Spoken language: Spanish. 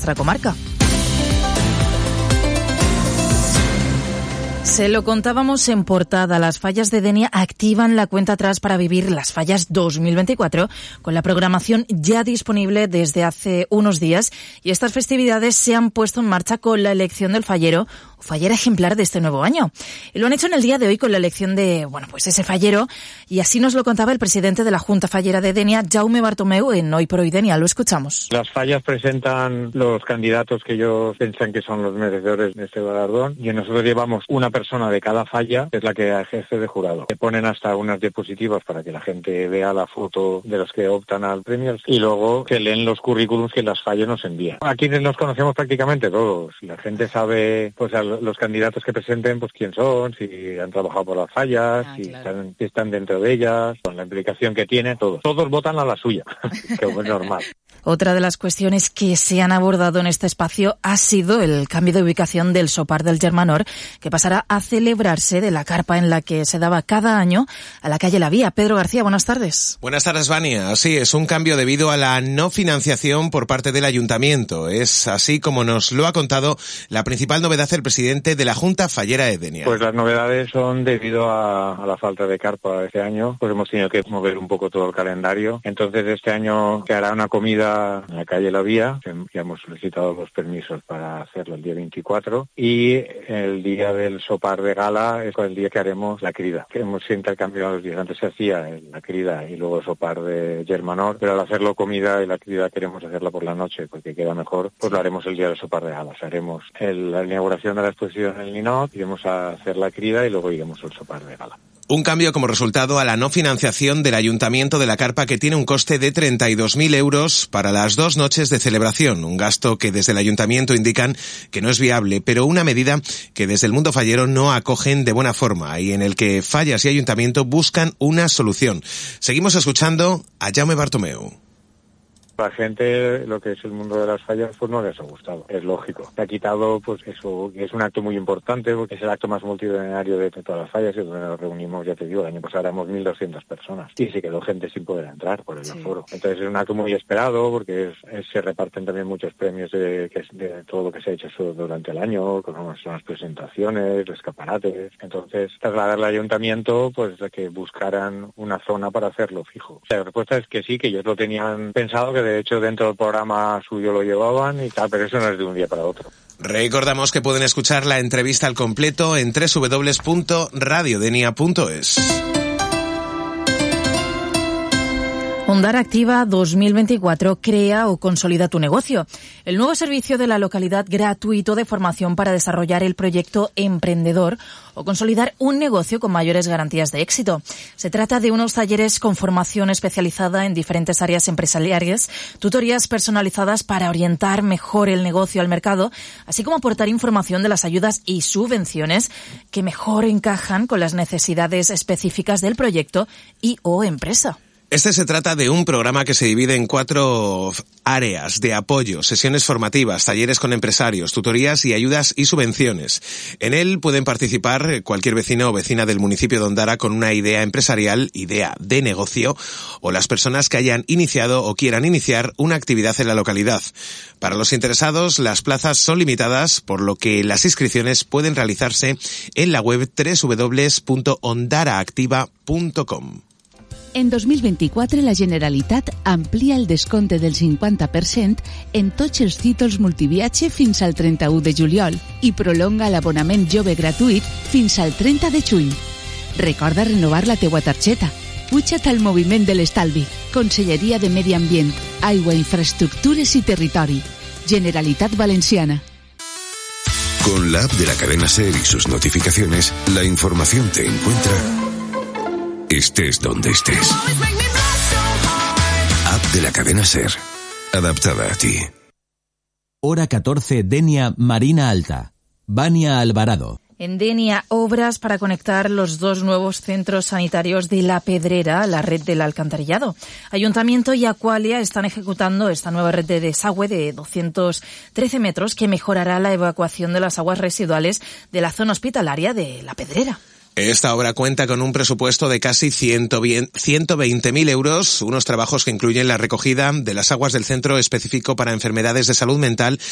nuestra comarca. Se lo contábamos en portada, las fallas de Denia activan la cuenta atrás para vivir las fallas 2024, con la programación ya disponible desde hace unos días, y estas festividades se han puesto en marcha con la elección del fallero o fallera ejemplar de este nuevo año. Y lo han hecho en el día de hoy con la elección de, ese fallero, y así nos lo contaba el presidente de la Junta Fallera de Denia, Jaume Bartomeu, en Hoy por Hoy Denia. Lo escuchamos. Las fallas presentan los candidatos que ellos piensan que son los merecedores de este galardón, y nosotros llevamos una persona de cada falla, que es la que ejerce de jurado. Se ponen hasta unas diapositivas para que la gente vea la foto de los que optan al premio, y luego se leen los currículums que las fallas nos envían. Aquí nos conocemos prácticamente todos. La gente sabe, pues, a los candidatos que presenten, pues, quién son, si han trabajado por las fallas, si están dentro de ellas, con la implicación que tienen, todos. Todos votan a la suya, que es normal. Otra de las cuestiones que se han abordado en este espacio ha sido el cambio de ubicación del Sopar del Germanor, que pasará a celebrarse de la carpa en la que se daba cada año a la calle La Vía. Pedro García, buenas tardes. Buenas tardes, Vania. Así es, un cambio debido a la no financiación por parte del Ayuntamiento. Es así como nos lo ha contado la principal novedad el presidente de la Junta Fallera de Denia. Pues las novedades son debido a la falta de carpa este año, pues hemos tenido que mover un poco todo el calendario. Entonces este año se hará una comida en la calle La Vía, ya hemos solicitado los permisos para hacerlo el día 24, y el día del Sopar de Gala es el día que haremos la crida, que hemos intercambiado los días. Antes se hacía la crida y luego el Sopar de Germanor, pero al hacerlo comida y la crida queremos hacerla por la noche porque queda mejor, pues lo haremos el día del Sopar de Gala. Haremos la inauguración de la exposición en el Ninot, iremos a hacer la crida y luego iremos al Sopar de Gala. Un cambio como resultado a la no financiación del Ayuntamiento de la Carpa, que tiene un coste de 32.000 euros para las 2 noches de celebración, un gasto que desde el Ayuntamiento indican que no es viable, pero una medida que desde el mundo fallero no acogen de buena forma y en el que fallas y Ayuntamiento buscan una solución. Seguimos escuchando a Jaume Bartomeu. La gente, lo que es el mundo de las fallas, pues no les ha gustado, es lógico. Se ha quitado, pues eso, que es un acto muy importante, porque es el acto más multitudinario de todas las fallas, y donde nos reunimos, ya te digo, el año pasado éramos 1.200 personas, y se quedó gente sin poder entrar por el aforo. Entonces es un acto muy esperado, porque se reparten también muchos premios de todo lo que se ha hecho durante el año, como son las presentaciones, los escaparates. Entonces, trasladarle al Ayuntamiento, pues a que buscaran una zona para hacerlo fijo. O sea, la respuesta es que sí, que ellos lo tenían pensado, que de hecho dentro del programa suyo lo llevaban y tal, pero eso no es de un día para otro. Recordamos que pueden escuchar la entrevista al completo en www.radiodenia.es. Ondara Activa 2024 crea o consolida tu negocio. El nuevo servicio de la localidad gratuito de formación para desarrollar el proyecto emprendedor o consolidar un negocio con mayores garantías de éxito. Se trata de unos talleres con formación especializada en diferentes áreas empresariales, tutorías personalizadas para orientar mejor el negocio al mercado, así como aportar información de las ayudas y subvenciones que mejor encajan con las necesidades específicas del proyecto y o empresa. Se trata de un programa que se divide en 4 áreas de apoyo: sesiones formativas, talleres con empresarios, tutorías y ayudas y subvenciones. En él pueden participar cualquier vecino o vecina del municipio de Ondara con una idea empresarial, idea de negocio, o las personas que hayan iniciado o quieran iniciar una actividad en la localidad. Para los interesados, las plazas son limitadas, por lo que las inscripciones pueden realizarse en la web www.ondaraactiva.com. En 2024, la Generalitat amplia el descompte del 50% en tots els títols multiviatge fins al 31 de juliol i prolonga l'abonament jove gratuït fins al 30 de juny. Recorda renovar la teua targeta. Puja't al moviment de l'estalvi. Conselleria de Medi Ambient, Aigua, Infraestructures y Territori. Generalitat Valenciana. Con la app de la cadena SER y sus notificaciones, la información te encuentra estés donde estés. App de la cadena SER, adaptada a ti. Hora 14, Denia, Marina Alta. Vania Alvarado. En Denia, obras para conectar los 2 nuevos centros sanitarios de La Pedrera a la red del alcantarillado. Ayuntamiento y Aqualia están ejecutando esta nueva red de desagüe de 213 metros que mejorará la evacuación de las aguas residuales de la zona hospitalaria de La Pedrera. Esta obra cuenta con un presupuesto de casi 120.000 euros, unos trabajos que incluyen la recogida de las aguas del Centro Específico para Enfermedades de Salud Mental